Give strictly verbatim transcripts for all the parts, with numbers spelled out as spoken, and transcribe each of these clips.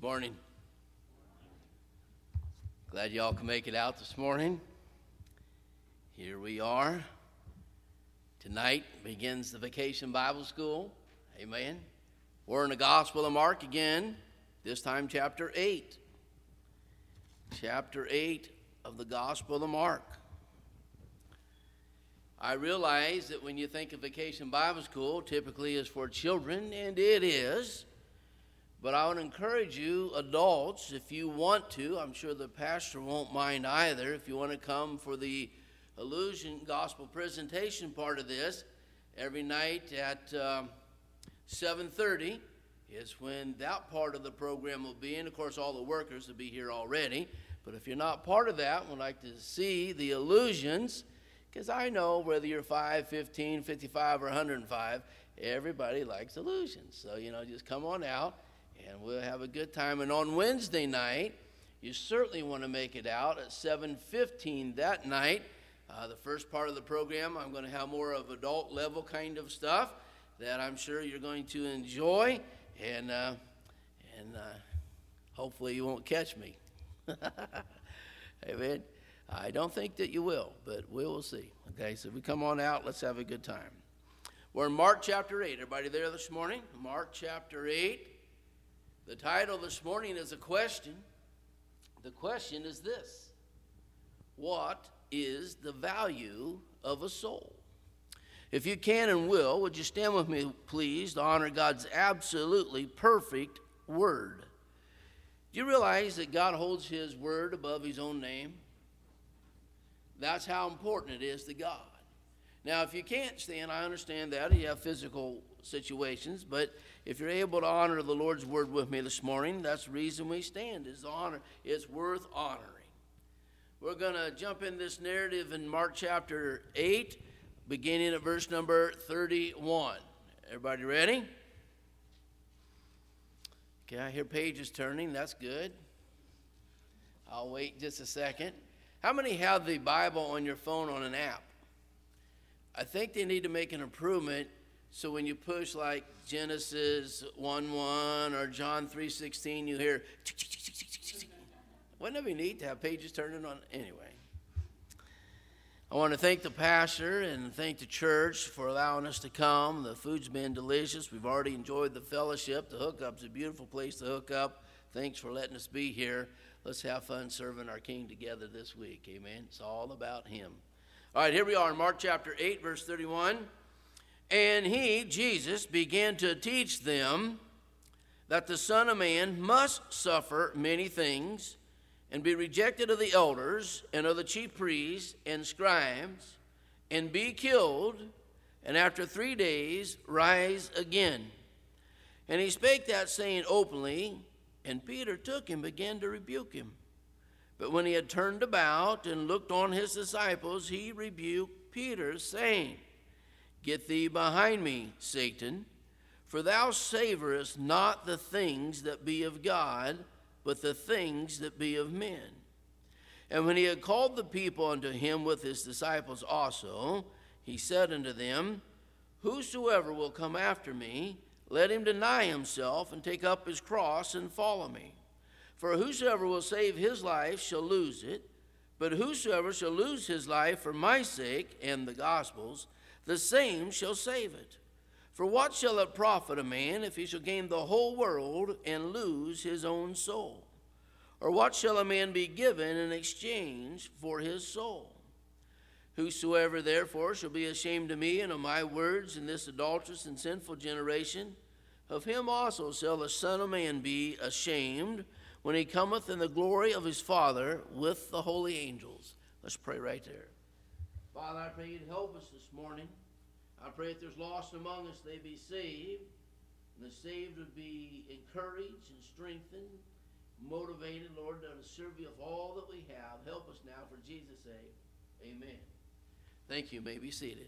morning. Glad y'all can make it out this morning. Here we are. Tonight begins the Vacation Bible School. Amen. We're in the Gospel of Mark again, this time chapter eight. Chapter eight of the Gospel of Mark. I realize that when you think of Vacation Bible School, typically is for children, and it is. But I would encourage you, adults, if you want to, I'm sure the pastor won't mind either, if you want to come for the Illusion Gospel presentation part of this, every night at um, seven thirty is when that part of the program will be. And, of course, all the workers will be here already. But if you're not part of that and would like to see the illusions, because I know whether you're five, fifteen, fifty-five, or one hundred five, everybody likes illusions. So, you know, just come on out. And we'll have a good time. And on Wednesday night, you certainly want to make it out at seven fifteen that night. Uh, the first part of the program, I'm going to have more of adult level kind of stuff that I'm sure you're going to enjoy. And, uh, and uh, hopefully you won't catch me. Amen. I don't think that you will, but we will see. Okay, so if we come on out, let's have a good time. We're in Mark chapter eight. Everybody there this morning? Mark chapter eight. The title this morning is a question. The question is this: what is the value of a soul? If you can and will, would you stand with me, please, to honor God's absolutely perfect word? Do you realize that God holds his word above his own name? That's how important it is to God. Now, if you can't stand, I understand that. You have physical situations, but if you're able to honor the Lord's word with me this morning, that's the reason we stand, is honor. It's worth honoring. We're going to jump in this narrative in Mark chapter eight, beginning at verse number thirty-one. Everybody ready? Okay, I hear pages turning. That's good. I'll wait just a second. How many have the Bible on your phone on an app? I think they need to make an improvement so when you push like Genesis one one or John three sixteen, you hear, wouldn't it be neat to have pages turning on? Anyway, I want to thank the pastor and thank the church for allowing us to come. The food's been delicious. We've already enjoyed the fellowship. The hookup's a beautiful place to hook up. Thanks for letting us be here. Let's have fun serving our King together this week. Amen. It's all about him. All right, here we are in Mark chapter eight, verse thirty-one. And he, Jesus, began to teach them that the Son of Man must suffer many things and be rejected of the elders and of the chief priests and scribes and be killed, and after three days rise again. And he spake that saying openly, and Peter took him, began to rebuke him. But when he had turned about and looked on his disciples, he rebuked Peter, saying, Get thee behind me, Satan, for thou savorest not the things that be of God, but the things that be of men. And when he had called the people unto him with his disciples also, he said unto them, Whosoever will come after me, let him deny himself and take up his cross and follow me. For whosoever will save his life shall lose it, but whosoever shall lose his life for my sake and the gospel's, the same shall save it. For what shall it profit a man if he shall gain the whole world and lose his own soul? Or what shall a man be given in exchange for his soul? Whosoever therefore shall be ashamed of me and of my words in this adulterous and sinful generation, of him also shall the Son of Man be ashamed when he cometh in the glory of his Father with the holy angels. Let's pray right there. Father, I pray you'd help us this morning. I pray if there's lost among us, they be saved. And the saved would be encouraged and strengthened, motivated, Lord, to serve you with all that we have. Help us now for Jesus' sake. Amen. Thank you. You may be seated.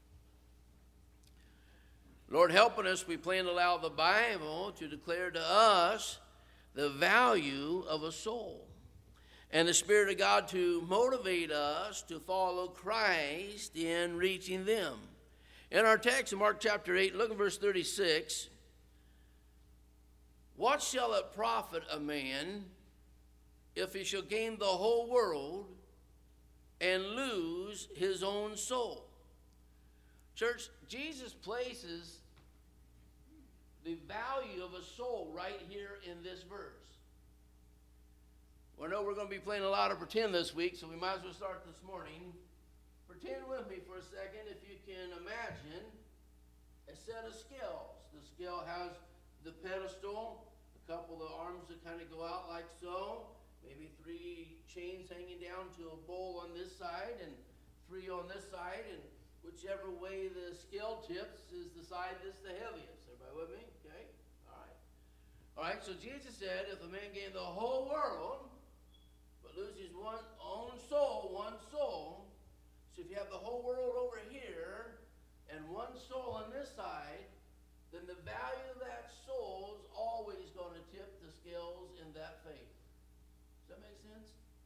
Lord, helping us, we plan to allow the Bible to declare to us the value of a soul. And the Spirit of God to motivate us to follow Christ in reaching them. In our text in Mark chapter eight, look at verse thirty-six. what shall it profit a man if he shall gain the whole world and lose his own soul? Church, Jesus places the value of a soul right here in this verse. Well, I know we're going to be playing a lot of pretend this week, so we might as well start this morning. Pretend with me for a second if you can imagine a set of scales. The scale has the pedestal, a couple of arms that kind of go out like so, maybe three chains hanging down to a bowl on this side and three on this side, and whichever way the scale tips is the side that's the heaviest. Everybody with me? Okay? All right. All right, so Jesus said, if a man gain the whole world, but loses one own soul, one soul, so if you have the whole world over here and one soul on this side, then the value of that soul is always going to tip the scales in that faith. Does that make sense?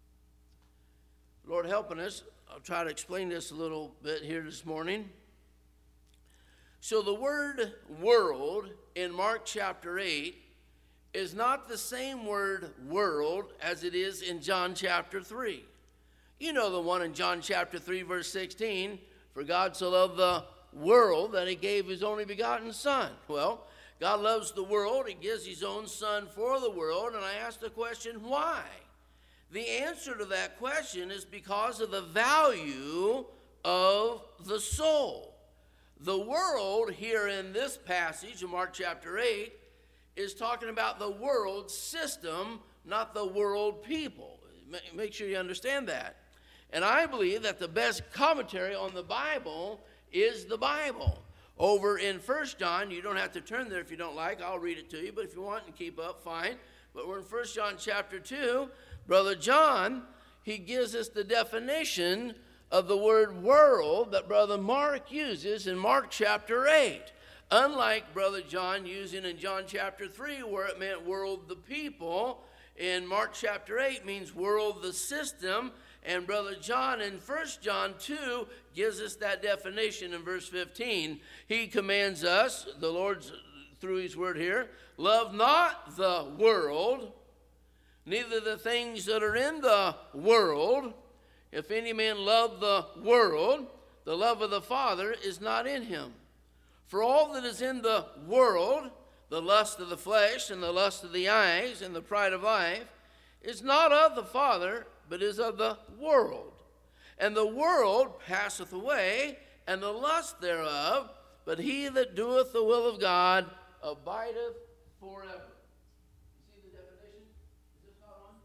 Lord helping us, I'll try to explain this a little bit here this morning. So the word world in Mark chapter eight is not the same word world as it is in John chapter three. You know the one in John chapter three verse sixteen, for God so loved the world that he gave his only begotten son. Well, God loves the world. He gives his own son for the world. And I ask the question, why? The answer to that question is because of the value of the soul. The world here in this passage in Mark chapter eight is talking about the world system, not the world people. Make sure you understand that. And I believe that the best commentary on the Bible is the Bible. Over in First John, you don't have to turn there if you don't like. I'll read it to you, but if you want and keep up, fine. But we're in First John chapter two. Brother John, he gives us the definition of the word world that Brother Mark uses in Mark chapter eight. Unlike Brother John using in John chapter three, where it meant world the people, in Mark chapter eight means world the system. And Brother John in First John two gives us that definition in verse fifteen. He commands us, the Lord's through his word here, love not the world, neither the things that are in the world. If any man love the world, the love of the Father is not in him. For all that is in the world, the lust of the flesh and the lust of the eyes and the pride of life, is not of the Father, but is of the world. And the world passeth away, and the lust thereof, but he that doeth the will of God abideth forever. You see the definition? Is this not on?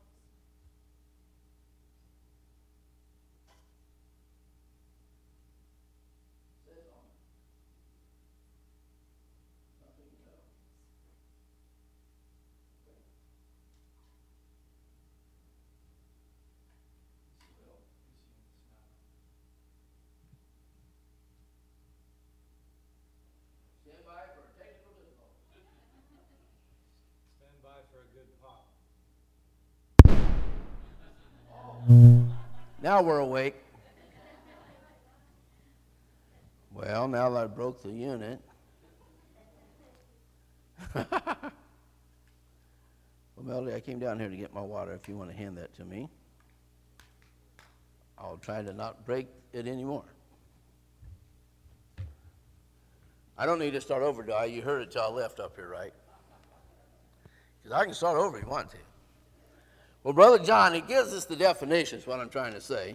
It says on. Nothing to know. Stand by for a technical difficulty. Stand by for a good pop. Now we're awake. Well, now that I broke the unit. Well, Melody, I came down here to get my water. If you want to hand that to me, I'll try to not break it anymore. I don't need to start over, do I? You heard it till I left up here, right? Because I can start over if you want to. Well, Brother John, he gives us the definition, is what I'm trying to say.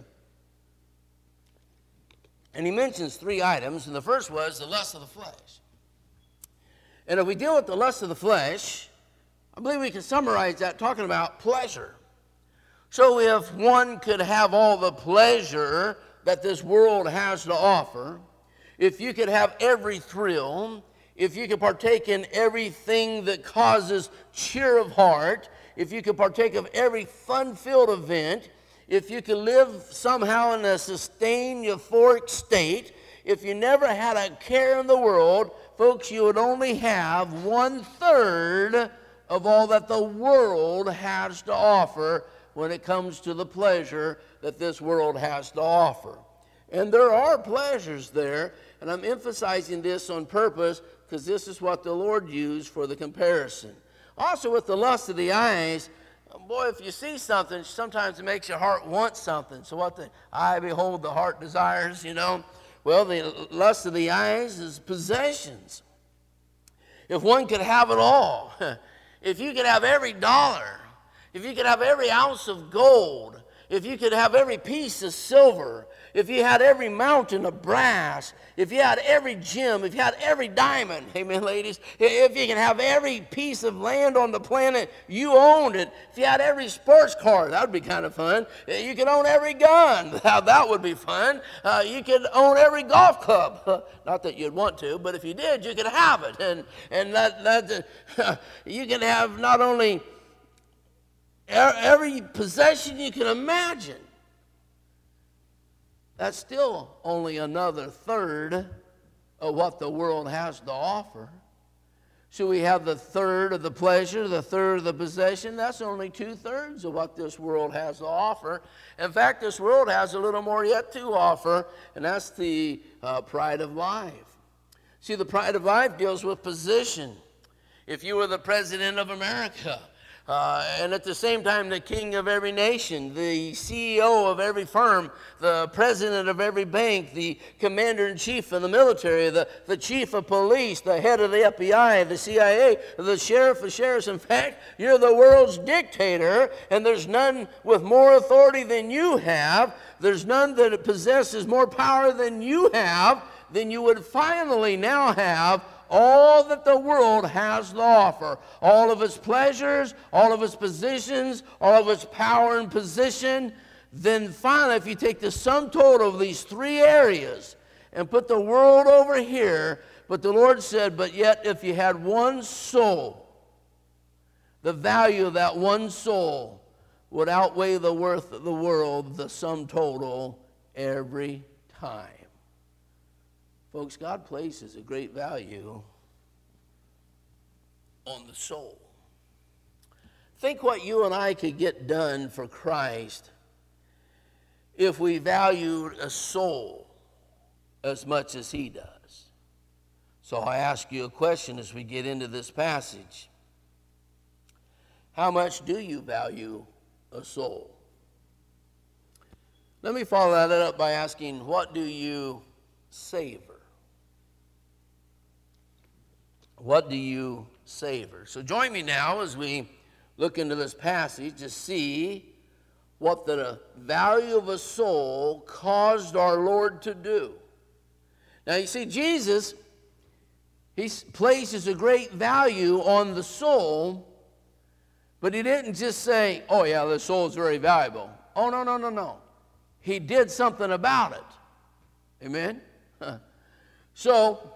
And he mentions three items, and the first was the lust of the flesh. And if we deal with the lust of the flesh, I believe we can summarize that talking about pleasure. So if one could have all the pleasure that this world has to offer, if you could have every thrill, if you could partake in everything that causes cheer of heart, if you could partake of every fun-filled event, if you could live somehow in a sustained euphoric state, if you never had a care in the world, folks, you would only have one-third of all that the world has to offer when it comes to the pleasure that this world has to offer. And there are pleasures there, and I'm emphasizing this on purpose because this is what the Lord used for the comparison. Also with the lust of the eyes, boy, if you see something, sometimes it makes your heart want something. So what the eye behold, the heart desires, you know. Well, the lust of the eyes is possessions. If one could have it all, if you could have every dollar, if you could have every ounce of gold, if you could have every piece of silver, if you had every mountain of brass, if you had every gem, if you had every diamond, amen, ladies, if you can have every piece of land on the planet, you owned it. If you had every sports car, that would be kind of fun. You could own every gun. That would be fun. Uh, you could own every golf club. Not that you'd want to, but if you did, you could have it. And, and that, that uh, you can have not only every possession you can imagine. That's still only another third of what the world has to offer. So we have the third of the pleasure, the third of the possession. That's only two-thirds of what this world has to offer. In fact, this world has a little more yet to offer, and that's the uh, pride of life. See, the pride of life deals with position. If you were the president of America, Uh, and at the same time, the king of every nation, the C E O of every firm, the president of every bank, the commander-in-chief of the military, the, the chief of police, the head of the F B I, the C I A, the sheriff of sheriffs. In fact, you're the world's dictator, and there's none with more authority than you have. There's none that possesses more power than you have. Then you would finally now have all that the world has to offer, all of its pleasures, all of its positions, all of its power and position. Then finally, if you take the sum total of these three areas and put the world over here, but the Lord said, but yet if you had one soul, the value of that one soul would outweigh the worth of the world, the sum total, every time. Folks, God places a great value on the soul. Think what you and I could get done for Christ if we valued a soul as much as He does. So I ask you a question as we get into this passage. How much do you value a soul? Let me follow that up by asking, what do you savor? What do you savor? So join me now as we look into this passage to see what the value of a soul caused our Lord to do. Now you see, Jesus, He places a great value on the soul, but He didn't just say, oh yeah, the soul is very valuable. Oh, no, no, no, no. He did something about it. Amen? So,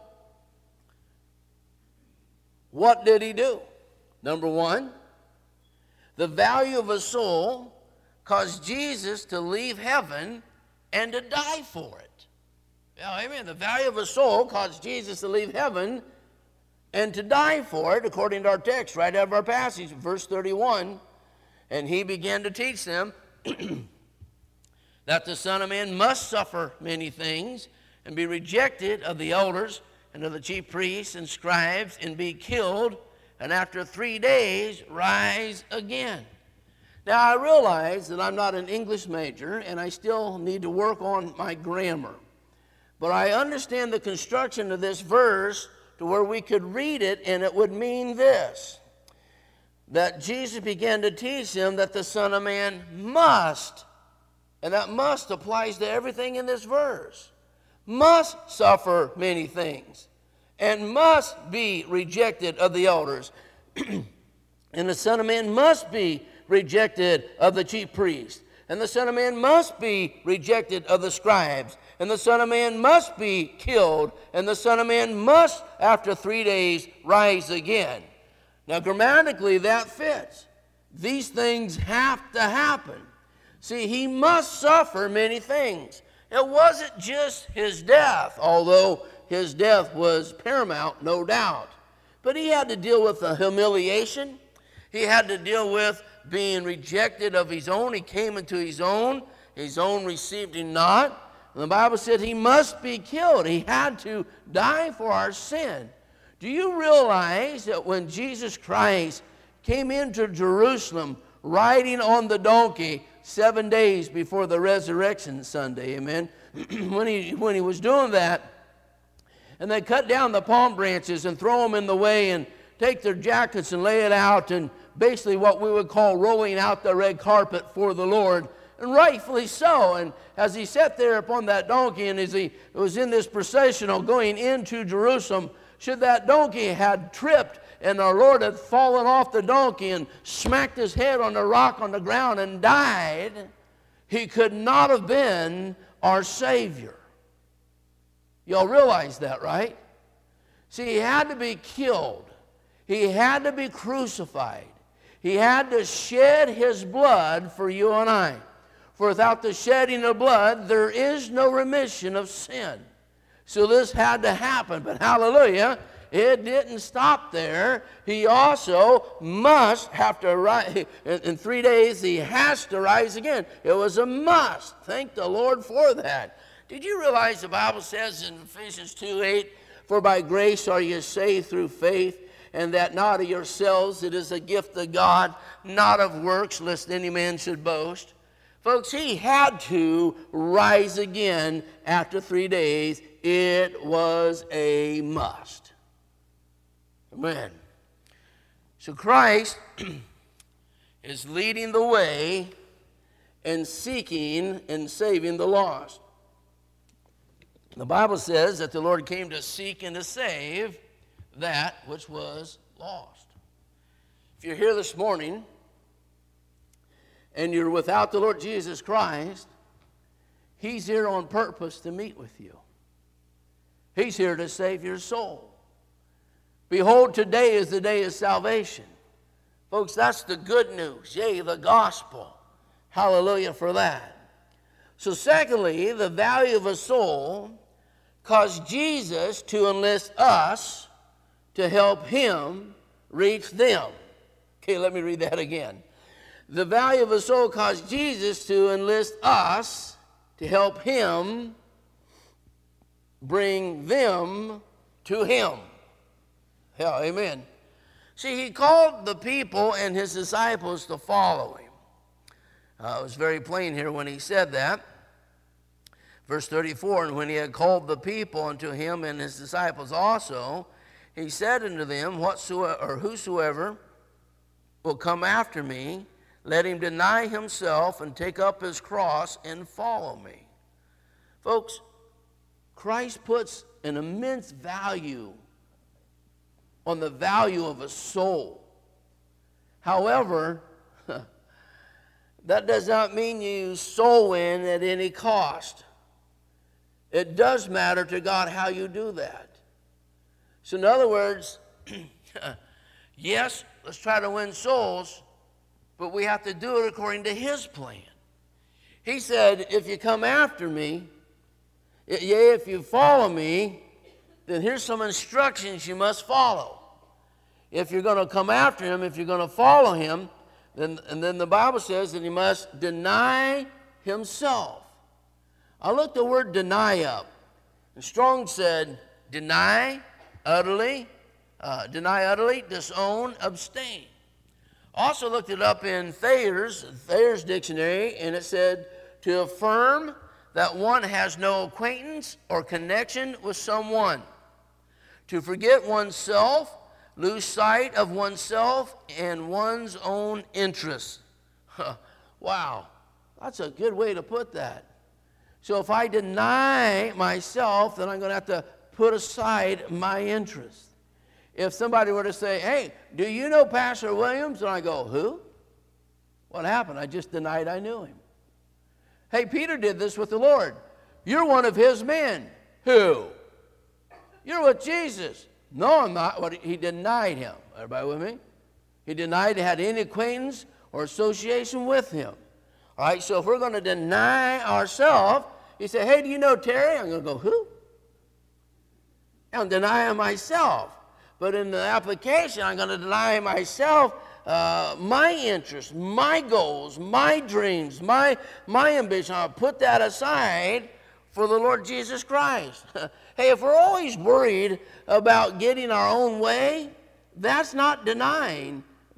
what did He do? Number one, the value of a soul caused Jesus to leave heaven and to die for it. Yeah, amen. The value of a soul caused Jesus to leave heaven and to die for it, according to our text, right out of our passage, verse thirty-one. And He began to teach them that the Son of Man must suffer many things and be rejected of the elders and of the chief priests and scribes, and be killed, and after three days rise again. Now I realize that I'm not an English major, and I still need to work on my grammar. But I understand the construction of this verse to where we could read it, and it would mean this: that Jesus began to teach them that the Son of Man must, and that must applies to everything in this verse, must suffer many things, and must be rejected of the elders. And the Son of Man must be rejected of the chief priests. And the Son of Man must be rejected of the scribes. And the Son of Man must be killed. And the Son of Man must, after three days, rise again. Now, grammatically, that fits. These things have to happen. See, He must suffer many things. It wasn't just His death, although His death was paramount, no doubt. But He had to deal with the humiliation. He had to deal with being rejected of His own. He came into His own. His own received Him not. And the Bible said He must be killed. He had to die for our sin. Do you realize that when Jesus Christ came into Jerusalem riding on the donkey seven days before the resurrection Sunday, amen. when, he, when he was doing that, and they cut down the palm branches and throw them in the way and take their jackets and lay it out, and basically what we would call rolling out the red carpet for the Lord, and rightfully so. And as he sat there upon that donkey, and as he was in this processional going into Jerusalem, should that donkey had tripped and our Lord had fallen off the donkey and smacked his head on the rock on the ground and died, he could not have been our Savior. Y'all realize that, right? See, he had to be killed. He had to be crucified. He had to shed his blood for you and I. For without the shedding of blood, there is no remission of sin. So this had to happen. But hallelujah, it didn't stop there. He also must have to rise. In three days, he has to rise again. It was a must. Thank the Lord for that. Did you realize the Bible says in Ephesians two eight, for by grace are you saved through faith, and that not of yourselves, it is a gift of God, not of works, lest any man should boast. Folks, he had to rise again after three days. It was a must. Amen. So Christ is leading the way and seeking and saving the lost. The Bible says that the Lord came to seek and to save that which was lost. If you're here this morning and you're without the Lord Jesus Christ, he's here on purpose to meet with you. He's here to save your soul. Behold, today is the day of salvation. Folks, that's the good news. Yea, the gospel. Hallelujah for that. So secondly, the value of a soul caused Jesus to enlist us to help him reach them. Okay, let me read that again. The value of a soul caused Jesus to enlist us to help him bring them to him. Hell, amen. See, he called the people and his disciples to follow him. Uh, it was very plain here when he said that. Verse thirty-four, and when he had called the people unto him and his disciples also, he said unto them, whatsoever or whosoever will come after me, let him deny himself and take up his cross and follow me. Folks, Christ puts an immense value on the value of a soul. However, that does not mean you soul win at any cost. It does matter to God how you do that. So in other words, yes, let's try to win souls, but we have to do it according to his plan. He said, if you come after me, yea, if you follow me, then here's some instructions you must follow. If you're going to come after him, if you're going to follow him, then, and then the Bible says that he must deny himself. I looked the word deny up. And Strong said, deny, utterly, uh, deny utterly, disown, abstain. Also looked it up in Thayer's, Thayer's dictionary, and it said, to affirm that one has no acquaintance or connection with someone. To forget oneself, lose sight of oneself and one's own interests. Wow, that's a good way to put that. So if I deny myself, then I'm going to have to put aside my interests. If somebody were to say, hey, do you know Pastor Williams? And I go, who? What happened? I just denied I knew him. Hey, Peter did this with the Lord. You're one of his men. Who? You're with Jesus. No, I'm not. What, he denied him. Everybody with me? He denied he had any acquaintance or association with him. All right, so if we're going to deny ourselves, he said, hey, do you know Terry? I'm going to go, who? I'm denying myself. But in the application, I'm going to deny myself uh, my interests, my goals, my dreams, my, my ambition. I'll put that aside for the Lord Jesus Christ. Hey, if we're always worried about getting our own way, that's not denying.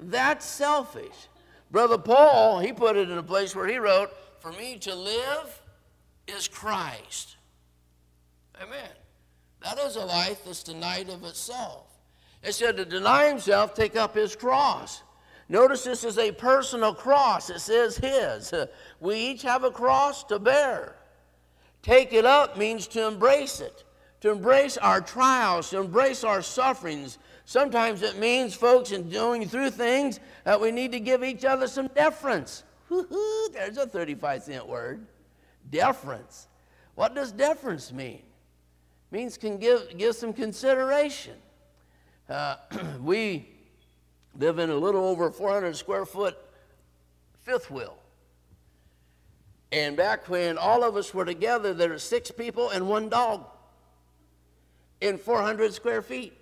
That's selfish. Brother Paul, he put it in a place where he wrote, for me to live is Christ. Amen. That is a life that's denied of itself. It said to deny himself, take up his cross. Notice this is a personal cross. It says his. We each have a cross to bear. Take it up means to embrace it, to embrace our trials, to embrace our sufferings. Sometimes it means, folks, in going through things, that we need to give each other some deference. Woo-hoo, there's a thirty-five cent word. Deference. What does deference mean? It means can give, give some consideration. Uh, we live in a little over four hundred square foot fifth wheel. And back when all of us were together, there were six people and one dog in four hundred square feet.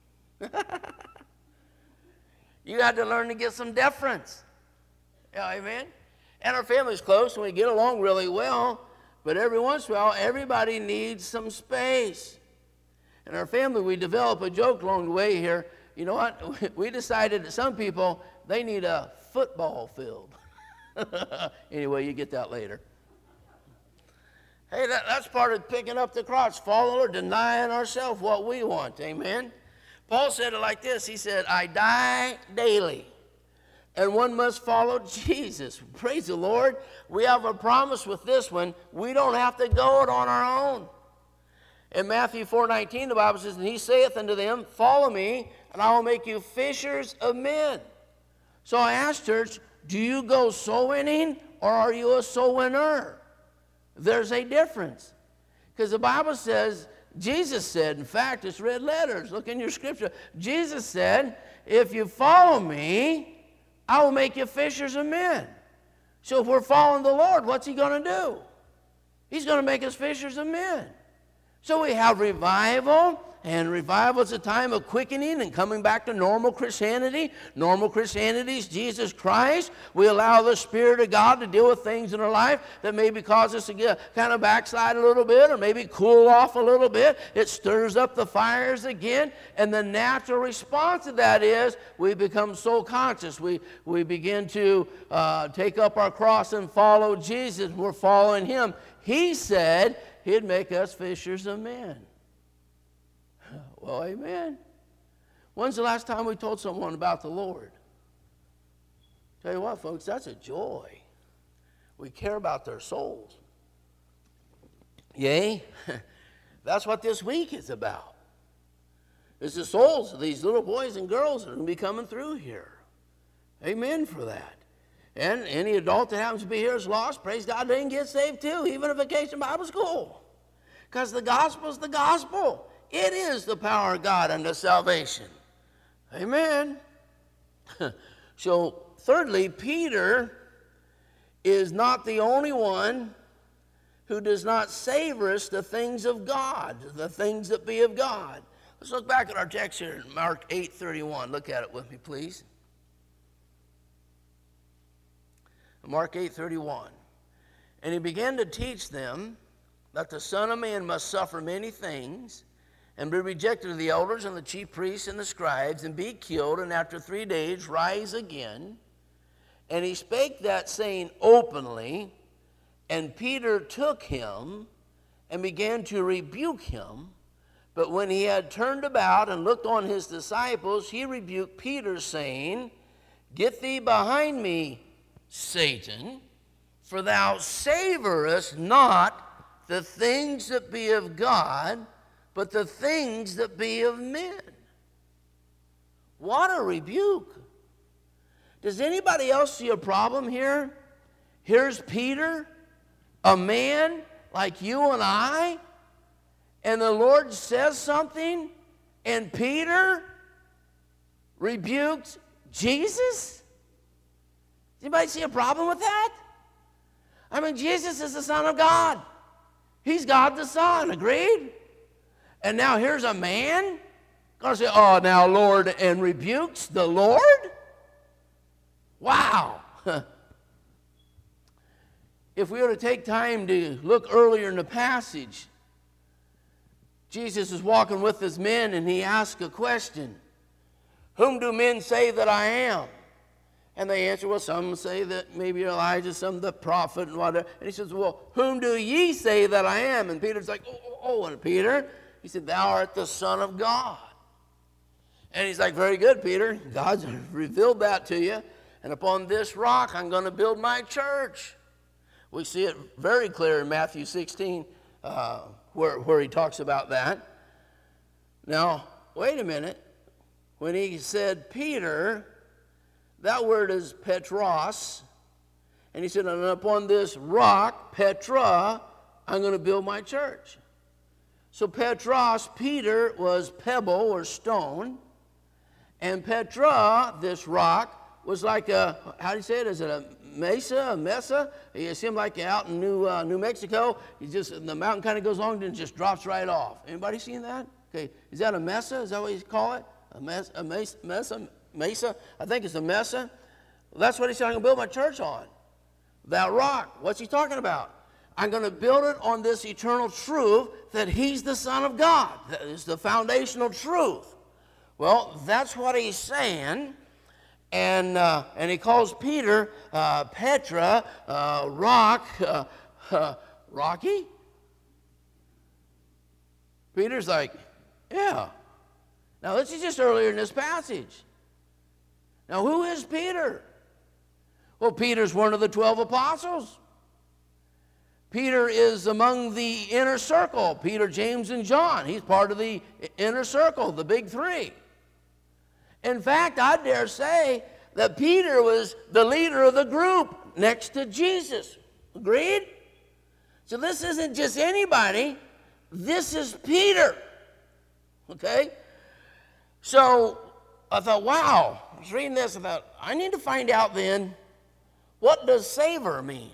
You had to learn to get some deference. Yeah, amen? And our family's close and we get along really well, but every once in a while, everybody needs some space. In our family, we develop a joke along the way here. You know what? We decided that some people, they need a football field. Anyway, you get that later. Hey, that, that's part of picking up the cross, following or denying ourselves what we want. Amen? Paul said it like this. He said, I die daily, and one must follow Jesus. Praise the Lord. We have a promise with this one. We don't have to go it on our own. In Matthew four nineteen, the Bible says, and he saith unto them, follow me, and I will make you fishers of men. So I asked church, do you go soul winning, or are you a soul winner? There's a difference. Because the Bible says, Jesus said, in fact, it's red letters. Look in your scripture. Jesus said, if you follow me, I will make you fishers of men. So if we're following the Lord, what's he going to do? He's going to make us fishers of men. So we have revival, and revival is a time of quickening and coming back to normal Christianity. Normal Christianity is Jesus Christ. We allow the Spirit of God to deal with things in our life that maybe cause us to get, kind of backslide a little bit or maybe cool off a little bit. It stirs up the fires again, and the natural response to that is we become soul conscious. We, we begin to uh, take up our cross and follow Jesus. We're following him. He said he'd make us fishers of men. Well, amen. When's the last time we told someone about the Lord? Tell you what, folks, that's a joy. We care about their souls. Yay? That's what this week is about. It's the souls of these little boys and girls that are going to be coming through here. Amen for that. And any adult that happens to be here is lost. Praise God, they can get saved too, even at Vacation Bible School. Because the gospel is the gospel. It is the power of God unto salvation. Amen. So, thirdly, Peter is not the only one who does not savor us the things of God, the things that be of God. Let's look back at our text here in Mark eight thirty-one. Look at it with me, please. Mark eight thirty-one. And he began to teach them that the Son of Man must suffer many things, and be rejected of the elders and the chief priests and the scribes, and be killed, and after three days rise again. And he spake that saying openly, and Peter took him and began to rebuke him. But when he had turned about and looked on his disciples, he rebuked Peter, saying, Get thee behind me, Satan, for thou savorest not the things that be of God, but the things that be of men. What a rebuke. Does anybody else see a problem here? Here's Peter, a man like you and I, and the Lord says something, and Peter rebukes Jesus? Does anybody see a problem with that? I mean, Jesus is the Son of God. He's God the Son, agreed? And now here's a man going to say, oh, now, Lord, and rebukes the Lord? Wow. If we were to take time to look earlier in the passage, Jesus is walking with his men, and he asks a question. Whom do men say that I am? And they answer, well, some say that maybe Elijah, some the prophet, and whatever. And he says, well, whom do ye say that I am? And Peter's like, oh, oh, oh. And Peter, he said, thou art the Son of God. And he's like, very good, Peter. God's revealed that to you. And upon this rock, I'm going to build my church. We see it very clear in Matthew sixteen, uh, where, where he talks about that. Now, wait a minute. When he said Peter, that word is Petros. And he said, and upon this rock, Petra, I'm going to build my church. So Petros, Peter, was pebble or stone. And Petra, this rock, was like a, how do you say it? Is it a mesa, a mesa? It seemed like out in New, uh, New Mexico, you just, the mountain kind of goes along and just drops right off. Anybody seen that? Okay, is that a mesa? Is that what you call it? A, mes, a mesa, mesa, mesa? I think it's a mesa. Well, that's what he's saying, I'm going to build my church on. That rock. What's he talking about? I'm going to build it on this eternal truth that he's the Son of God. That is the foundational truth. Well, that's what he's saying. And, uh, and he calls Peter uh, Petra, uh, rock, uh, uh, Rocky. Peter's like, yeah. Now, this is just earlier in this passage. Now, who is Peter? Well, Peter's one of the twelve apostles. Peter is among the inner circle. Peter, James, and John. He's part of the inner circle, the big three. In fact, I dare say that Peter was the leader of the group next to Jesus. Agreed? So this isn't just anybody. This is Peter. Okay? So I thought, wow. I was reading this. I thought, I need to find out then, what does savor mean?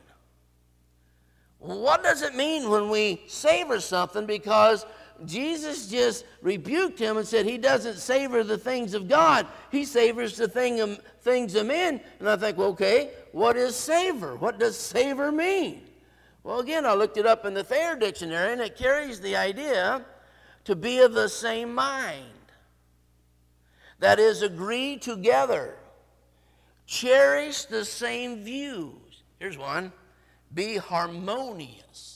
What does it mean when we savor something? Because Jesus just rebuked him and said he doesn't savor the things of God. He savors the thing of, things of men. And I think, well, okay, what is savor? What does savor mean? Well, again, I looked it up in the Thayer Dictionary, and it carries the idea to be of the same mind. That is, agree together. Cherish the same views. Here's one. Be harmonious.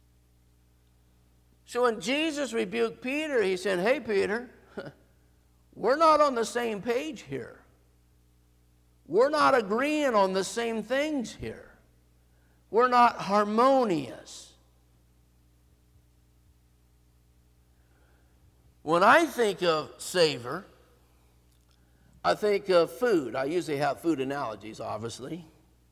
So when Jesus rebuked Peter, he said, hey, Peter, we're not on the same page here. We're not agreeing on the same things here. We're not harmonious. When I think of savor, I think of food. I usually have food analogies, obviously.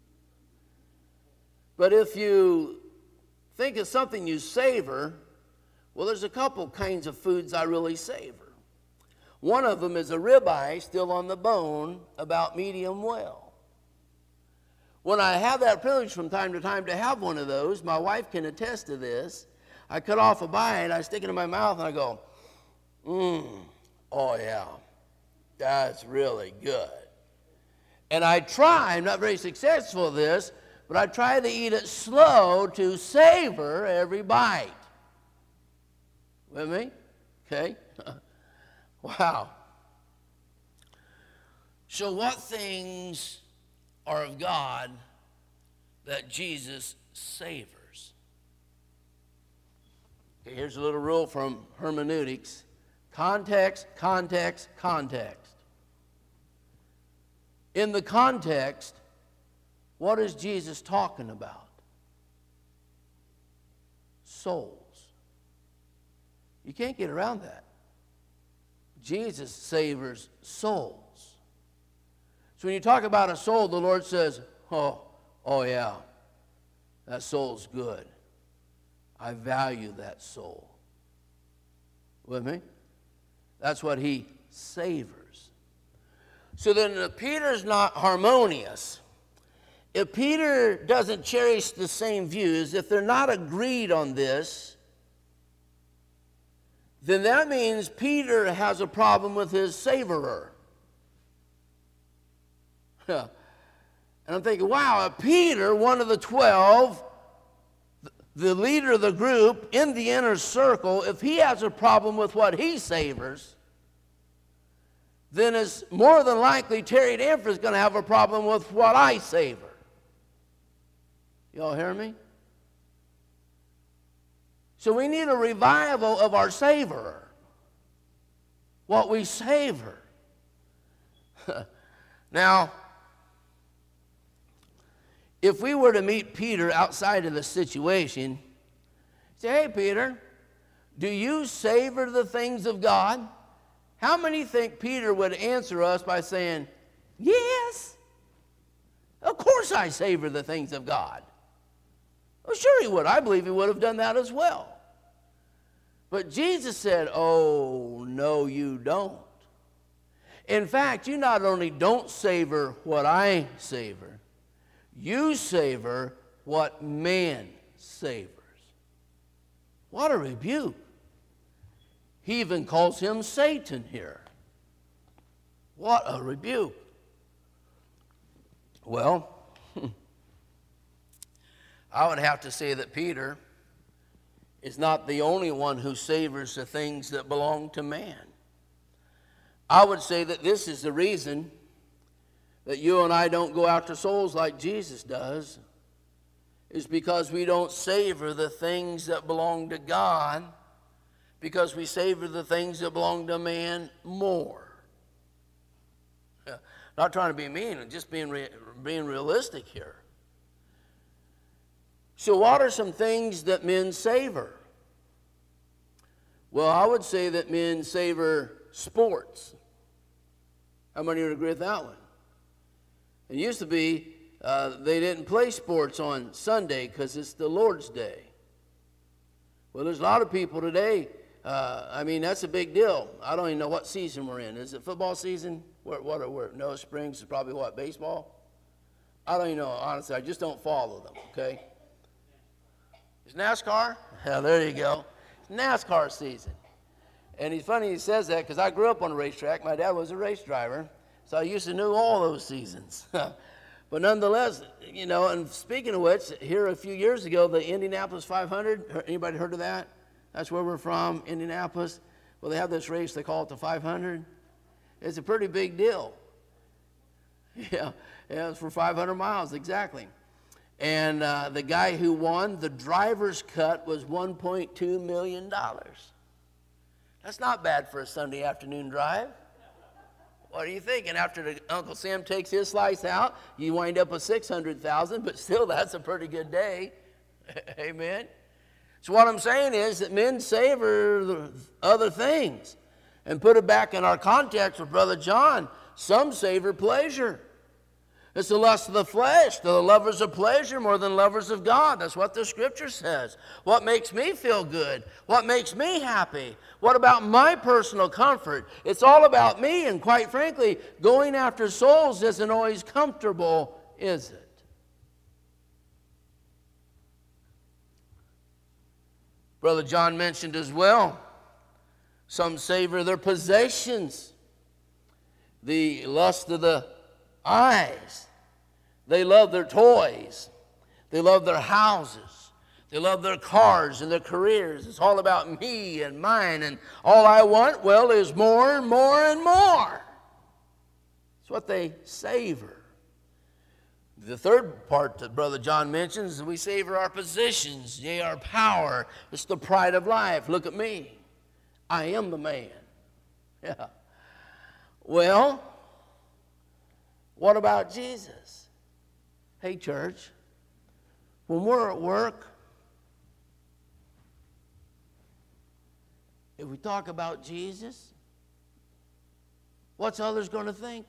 But if you think of something you savor, well, there's a couple kinds of foods I really savor. One of them is a ribeye still on the bone, about medium well. When I have that privilege from time to time to have one of those, my wife can attest to this. I cut off a bite, I stick it in my mouth, and I go, mmm, oh yeah, that's really good. And I try, I'm not very successful at this, but I try to eat it slow to savor every bite. With me? Okay. Wow. So what things are of God that Jesus savors? Okay, here's a little rule from hermeneutics. Context, context, context. In the context, what is Jesus talking about? Souls. You can't get around that. Jesus savors souls. So when you talk about a soul, the Lord says, oh, oh yeah, that soul's good. I value that soul. With me? That's what he savors. So then if Peter's not harmonious, if Peter doesn't cherish the same views, if they're not agreed on this, then that means Peter has a problem with his savorer. And I'm thinking, wow, if Peter, one of the twelve, the leader of the group in the inner circle, if he has a problem with what he savors, then it's more than likely Terry Danforth is going to have a problem with what I savor. Y'all hear me? So we need a revival of our savorer, what we savor. Now, if we were to meet Peter outside of the situation, say, hey, Peter, do you savor the things of God? How many think Peter would answer us by saying, yes, of course I savor the things of God? Well, sure he would. I believe he would have done that as well. But Jesus said, oh, no, you don't. In fact, you not only don't savor what I savor, you savor what man savors. What a rebuke. He even calls him Satan here. What a rebuke. Well, I would have to say that Peter is not the only one who savors the things that belong to man. I would say that this is the reason that you and I don't go after souls like Jesus does, is because we don't savor the things that belong to God, because we savor the things that belong to man more. Not trying to be mean, just being, re being realistic here. So what are some things that men savor? Well, I would say that men savor sports. How many would agree with that one? It used to be uh, they didn't play sports on Sunday because it's the Lord's Day. Well, there's a lot of people today, uh, I mean, that's a big deal. I don't even know what season we're in. Is it football season? What, what are we? No, Springs is probably what, baseball? I don't even know, honestly. I just don't follow them, okay? Is NASCAR? Yeah, there you go. It's NASCAR season. And it's funny he says that because I grew up on a racetrack. My dad was a race driver, so I used to know all those seasons. But nonetheless, you know, and speaking of which, here a few years ago, the Indianapolis five hundred, anybody heard of that? That's where we're from, Indianapolis. Well, they have this race, they call it the five hundred. It's a pretty big deal. Yeah, yeah, it's for five hundred miles, exactly. And uh, the guy who won, the driver's cut was one point two million dollars. That's not bad for a Sunday afternoon drive. What are you thinking? After the, Uncle Sam takes his slice out, you wind up with six hundred thousand dollars, but still that's a pretty good day. Amen? So what I'm saying is that men savor the other things. And put it back in our context with Brother John, some savor pleasure. It's the lust of the flesh. They're the lovers of pleasure more than lovers of God. That's what the Scripture says. What makes me feel good? What makes me happy? What about my personal comfort? It's all about me, and quite frankly, going after souls isn't always comfortable, is it? Brother John mentioned as well, some savor their possessions, the lust of the eyes. They love their toys. They love their houses. They love their cars and their careers. It's all about me and mine, and all I want, well, is more and more and more. It's what they savor. The third part that Brother John mentions is we savor our positions, yea, our power. It's the pride of life. Look at me. I am the man. Yeah. Well, what about Jesus? Hey, church, when we're at work, if we talk about Jesus, what's others going to think?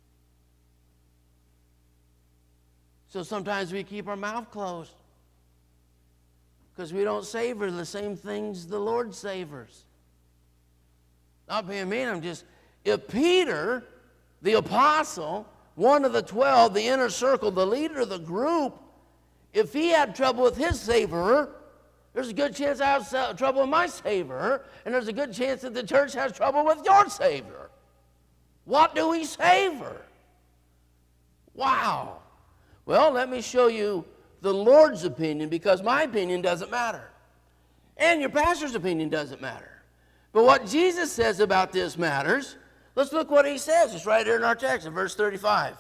So sometimes we keep our mouth closed because we don't savor the same things the Lord savors. Not being mean, I'm just, if Peter, the apostle, one of the twelve, the inner circle, the leader of the group, if he had trouble with his savorer, there's a good chance I have trouble with my savorer, and there's a good chance that the church has trouble with your savorer. What do we savor? Wow. Well, let me show you the Lord's opinion, because my opinion doesn't matter. And your pastor's opinion doesn't matter. But what Jesus says about this matters. Let's look what he says. It's right here in our text in verse thirty-five.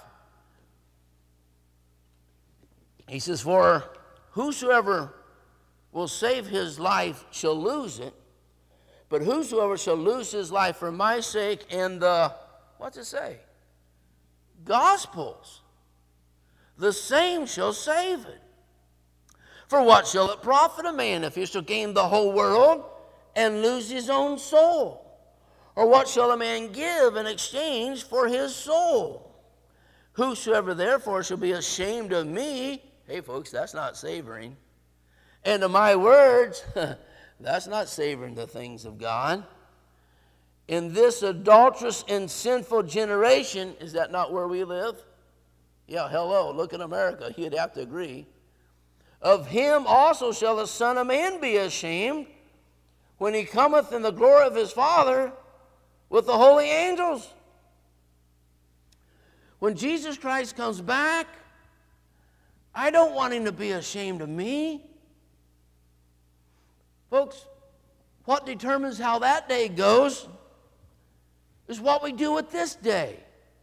He says, for whosoever will save his life shall lose it, but whosoever shall lose his life for my sake and the, what's it say? Gospels, the same shall save it. For what shall it profit a man if he shall gain the whole world and lose his own soul? Or what shall a man give in exchange for his soul? Whosoever therefore shall be ashamed of me, hey folks, that's not savoring, and of my words, that's not savoring the things of God. In this adulterous and sinful generation, is that not where we live? Yeah, hello, look at America, you'd have to agree. Of him also shall the Son of Man be ashamed when he cometh in the glory of his Father with the holy angels. When Jesus Christ comes back, I don't want him to be ashamed of me. Folks, what determines how that day goes is what we do with this day.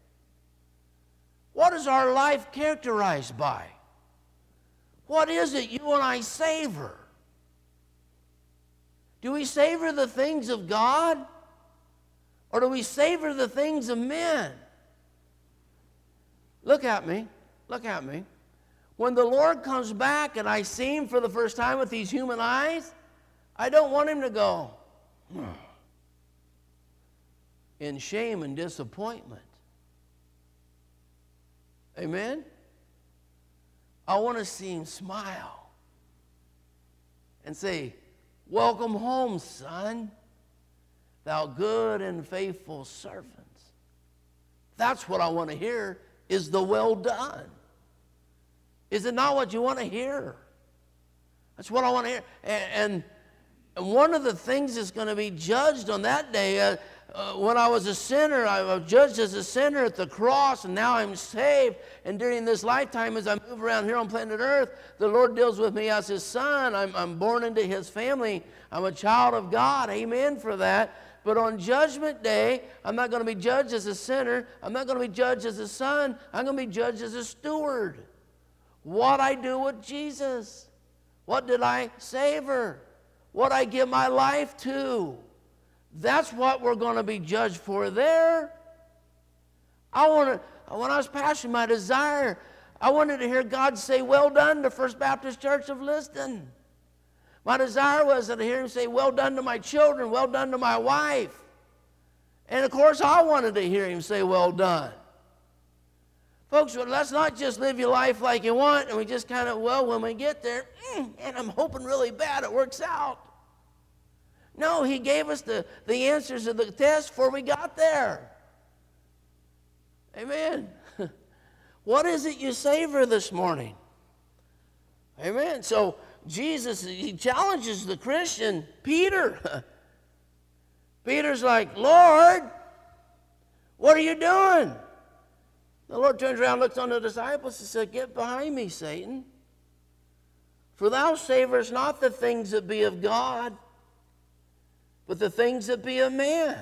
What is our life characterized by? What is it you and I savor? Do we savor the things of God, or do we savor the things of men? Look at me. Look at me. When the Lord comes back and I see him for the first time with these human eyes, I don't want him to go in shame and disappointment. Amen? I want to see him smile and say, welcome home, son, thou good and faithful servant. That's what I want to hear, is the well done. Is it not what you want to hear? That's what I want to hear. And, and one of the things that's going to be judged on that day, uh, uh, when I was a sinner, I was judged as a sinner at the cross, and now I'm saved. And during this lifetime, as I move around here on planet Earth, the Lord deals with me as his son. I'm, I'm born into his family. I'm a child of God. Amen for that. But on Judgment Day, I'm not going to be judged as a sinner. I'm not going to be judged as a son. I'm going to be judged as a steward. What I do with Jesus. What did I savor? What I give my life to. That's what we're going to be judged for there. I want to, when I was pastoring, my desire, I wanted to hear God say, well done to First Baptist Church of Liston. My desire was to hear him say, well done to my children, well done to my wife. And of course, I wanted to hear him say, well done. Folks, let's not just live your life like you want, and we just kind of, well, when we get there, mm, and I'm hoping really bad it works out. No, he gave us the, the answers to the test before we got there. Amen. What is it you savor this morning? Amen. So Jesus, he challenges the Christian, Peter. Peter's like, Lord, what are you doing? The Lord turns around, looks on the disciples, and said, get behind me, Satan. For thou savorest not the things that be of God, but the things that be of man.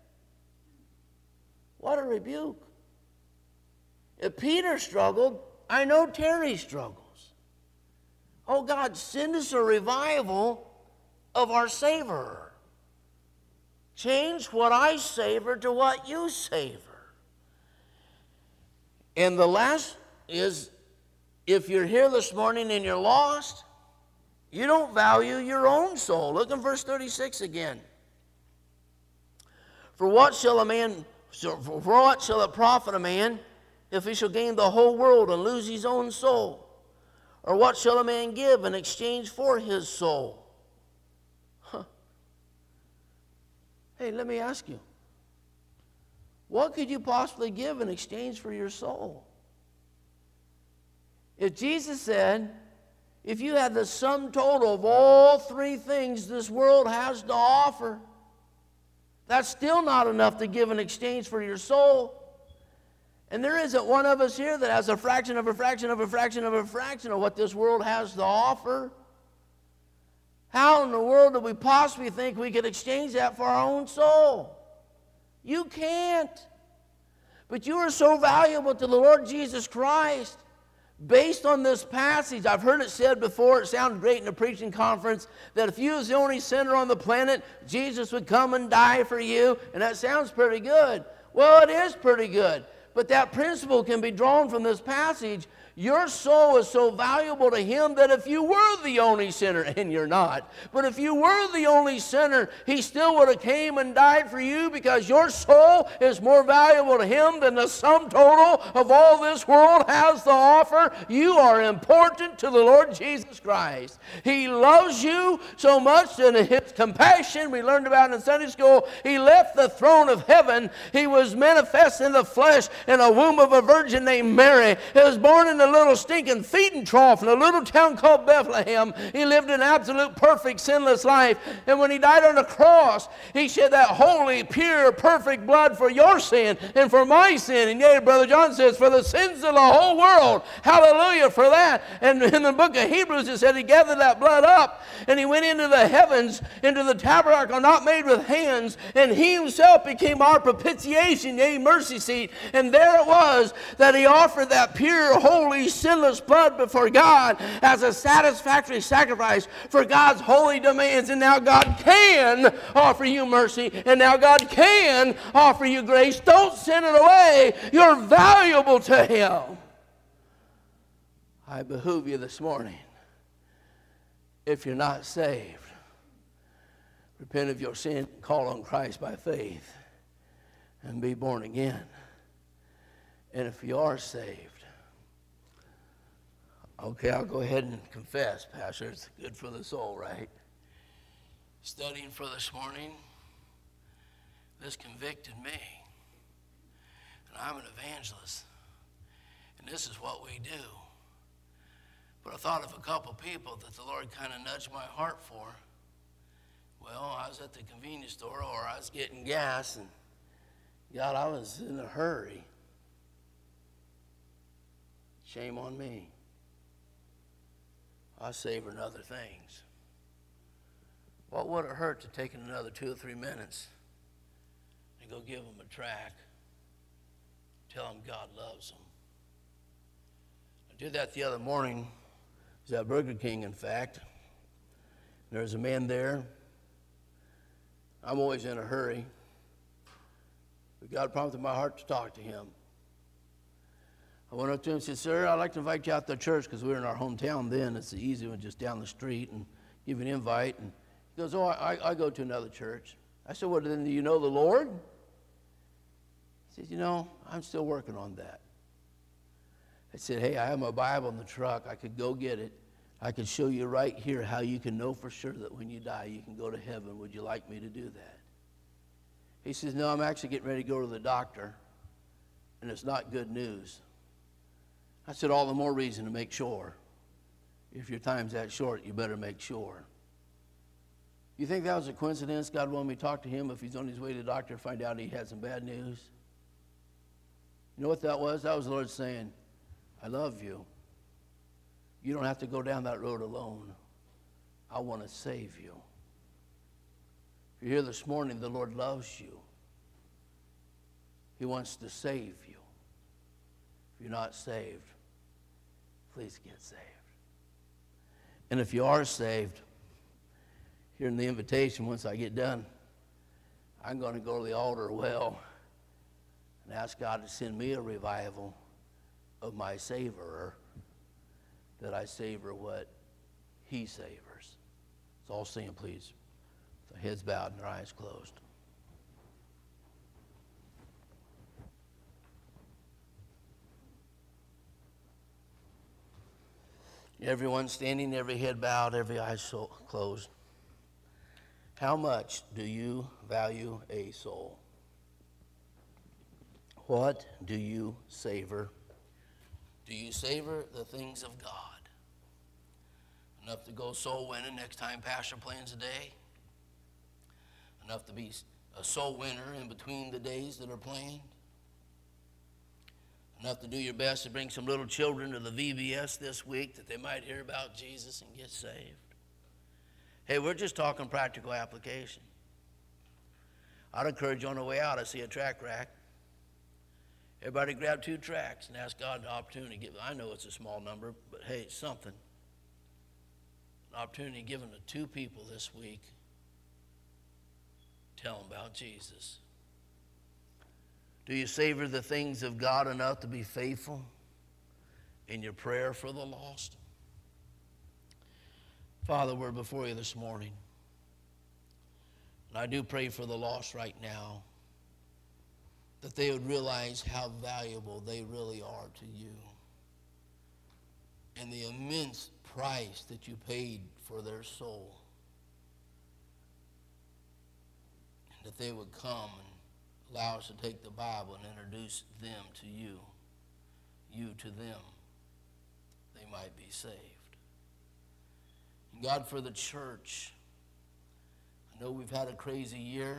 What a rebuke. If Peter struggled, I know Terry struggles. Oh God, send us a revival of our savorer. Change what I savor to what you savor. And the last is, if you're here this morning and you're lost, you don't value your own soul. Look in verse thirty-six again. For what shall a man, for what shall it profit a man if he shall gain the whole world and lose his own soul? Or what shall a man give in exchange for his soul? Huh. Hey, let me ask you. What could you possibly give in exchange for your soul? If Jesus said, if you had the sum total of all three things this world has to offer, that's still not enough to give in exchange for your soul. And there isn't one of us here that has a fraction of a fraction of a fraction of a fraction of what this world has to offer. How in the world do we possibly think we could exchange that for our own soul? You can't. But you are so valuable to the Lord Jesus Christ. Based on this passage, I've heard it said before, it sounded great in a preaching conference, that if you was the only sinner on the planet, Jesus would come and die for you, and that sounds pretty good. Well, it is pretty good, but that principle can be drawn from this passage. Your soul is so valuable to Him that if you were the only sinner, and you're not, but if you were the only sinner, He still would have came and died for you because your soul is more valuable to Him than the sum total of all this world has to offer. You are important to the Lord Jesus Christ. He loves you so much, and His compassion, we learned about in Sunday school, He left the throne of heaven. He was manifest in the flesh in a womb of a virgin named Mary. He was born in the little stinking feeding trough in a little town called Bethlehem. He lived an absolute perfect sinless life, and when He died on the cross, He shed that holy, pure, perfect blood for your sin and for my sin. And yea, Brother John says, for the sins of the whole world. Hallelujah for that. And in the book of Hebrews it said He gathered that blood up and He went into the heavens, into the tabernacle not made with hands, and He Himself became our propitiation, yea, mercy seat. And there it was that He offered that pure, holy, sinless blood before God as a satisfactory sacrifice for God's holy demands. And now God can offer you mercy, and now God can offer you grace. Don't send it away. You're valuable to Him. I behoove you this morning, if you're not saved, repent of your sin, call on Christ by faith, and be born again. And if you are saved, okay, I'll go ahead and confess, Pastor. It's good for the soul, right? Studying for this morning, this convicted me. And I'm an evangelist. And this is what we do. But I thought of a couple people that the Lord kind of nudged my heart for. Well, I was at the convenience store, or I was getting gas, and God, I was in a hurry. Shame on me. I savored other things. What would it hurt to take another two or three minutes and go give them a track, tell them God loves them? I did that the other morning. It was at Burger King, in fact. There was a man there. I'm always in a hurry, but God prompted my heart to talk to him. I went up to him and said, sir, I'd like to invite you out to church, because we were in our hometown then. It's the easy one, just down the street, and give you an invite. And he goes, oh, I, I go to another church. I said, well, then do you know the Lord? He said, you know, I'm still working on that. I said, hey, I have my Bible in the truck. I could go get it. I could show you right here how you can know for sure that when you die, you can go to heaven. Would you like me to do that? He says, no, I'm actually getting ready to go to the doctor, and it's not good news. I said, all the more reason to make sure. If your time's that short, you better make sure. You think that was a coincidence? God wanted me to talk to him if he's on his way to the doctor to find out he had some bad news? You know what that was? That was the Lord saying, I love you. You don't have to go down that road alone. I want to save you. If you're here this morning, the Lord loves you. He wants to save you. If you're not saved, please get saved. And if you are saved, here in the invitation, once I get done, I'm going to go to the altar well and ask God to send me a revival of my savorer, that I savor what he savors. So all stand, please. With their heads bowed and their eyes closed. Everyone standing, every head bowed, every eye so closed. How much do you value a soul? What do you savor? Do you savor the things of God? Enough to go soul winning next time Pastor plans a day? Enough to be a soul winner in between the days that are planned? Enough to do your best to bring some little children to the V B S this week that they might hear about Jesus and get saved? Hey, we're just talking practical application. I'd encourage you on the way out, I see a track rack. Everybody grab two tracks and ask God the opportunity to give. I know it's a small number, but hey, it's something. An opportunity given to two people this week. Tell them about Jesus. Do you savor the things of God enough to be faithful in your prayer for the lost? Father, we're before you this morning. And I do pray for the lost right now, that they would realize how valuable they really are to you and the immense price that you paid for their soul. And that they would come and allow us to take the Bible and introduce them to you, you to them. They might be saved. And God, for the church, I know we've had a crazy year,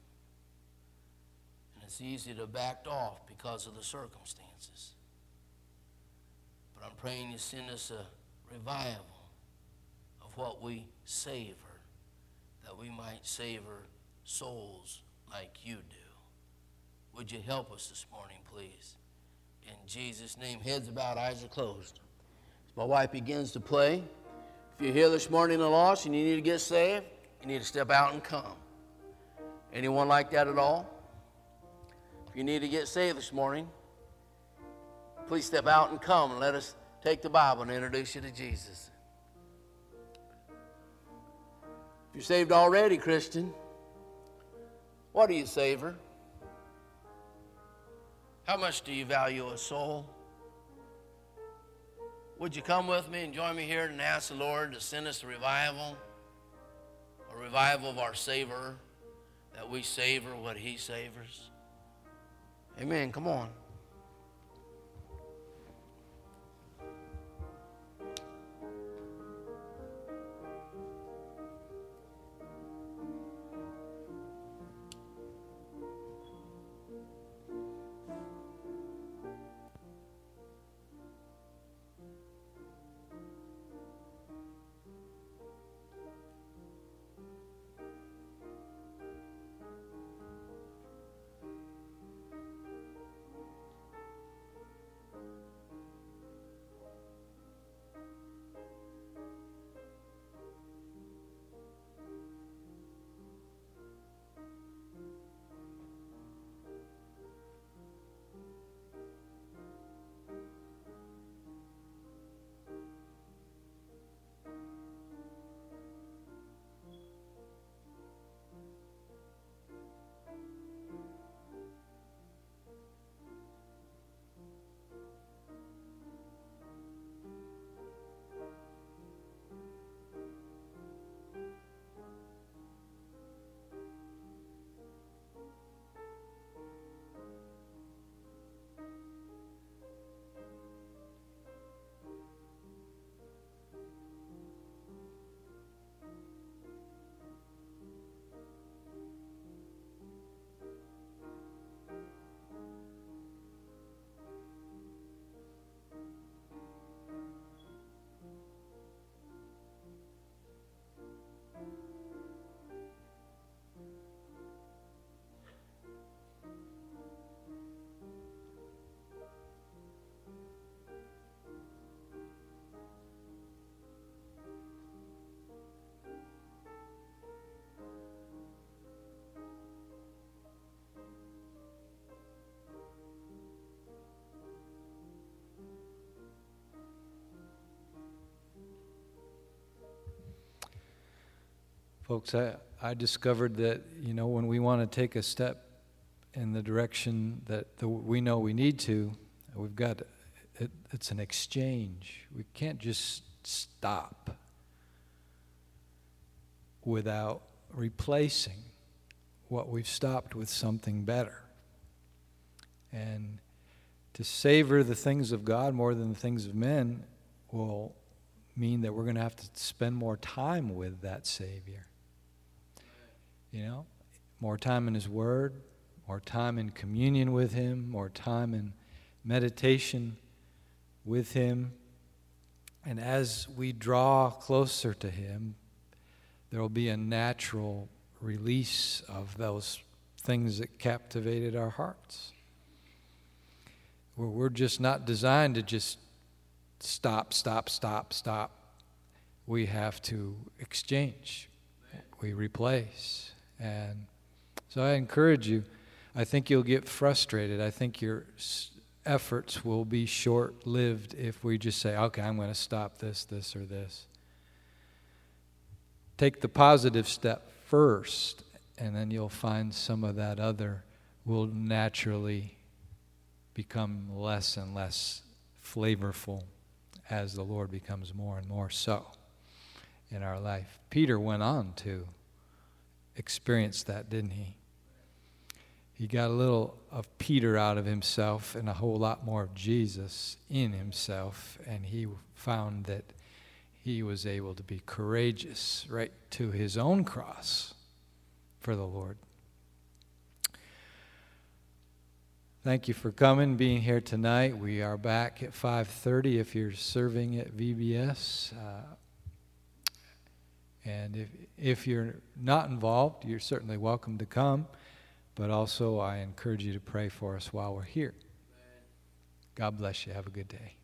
and it's easy to back off because of the circumstances. But I'm praying you send us a revival of what we savor, that we might savor souls like you do. Would you help us this morning, please? In Jesus' name, heads bowed, eyes are closed. As my wife begins to play, if you're here this morning and lost and you need to get saved, you need to step out and come. Anyone like that at all? If you need to get saved this morning, please step out and come and let us take the Bible and introduce you to Jesus. If you're saved already, Christian, what do you savor? How much do you value a soul? Would you come with me and join me here and ask the Lord to send us a revival? A revival of our savor, that we savor what he savors. Amen. Come on. Folks, I, I discovered that, you know, when we want to take a step in the direction that the, we know we need to, we've got, it, it's an exchange. We can't just stop without replacing what we've stopped with something better. And to savor the things of God more than the things of men will mean that we're going to have to spend more time with that Savior. You know, more time in His Word, more time in communion with Him, more time in meditation with Him. And as we draw closer to Him, there will be a natural release of those things that captivated our hearts. Where we're just not designed to just stop, stop, stop, stop. We have to exchange. We replace. And so I encourage you. I think you'll get frustrated. I think your efforts will be short-lived if we just say, okay, I'm going to stop this, this, or this. Take the positive step first, and then you'll find some of that other will naturally become less and less flavorful as the Lord becomes more and more so in our life. Peter went on to experience that, didn't he? He got a little of Peter out of himself and a whole lot more of Jesus in himself, and he found that he was able to be courageous right to his own cross for the Lord. Thank you for coming, being here tonight. We are back at five thirty if you're serving at V B S. Uh, and if, if you're not involved, you're certainly welcome to come. But also, I encourage you to pray for us while we're here. God bless you. Have a good day.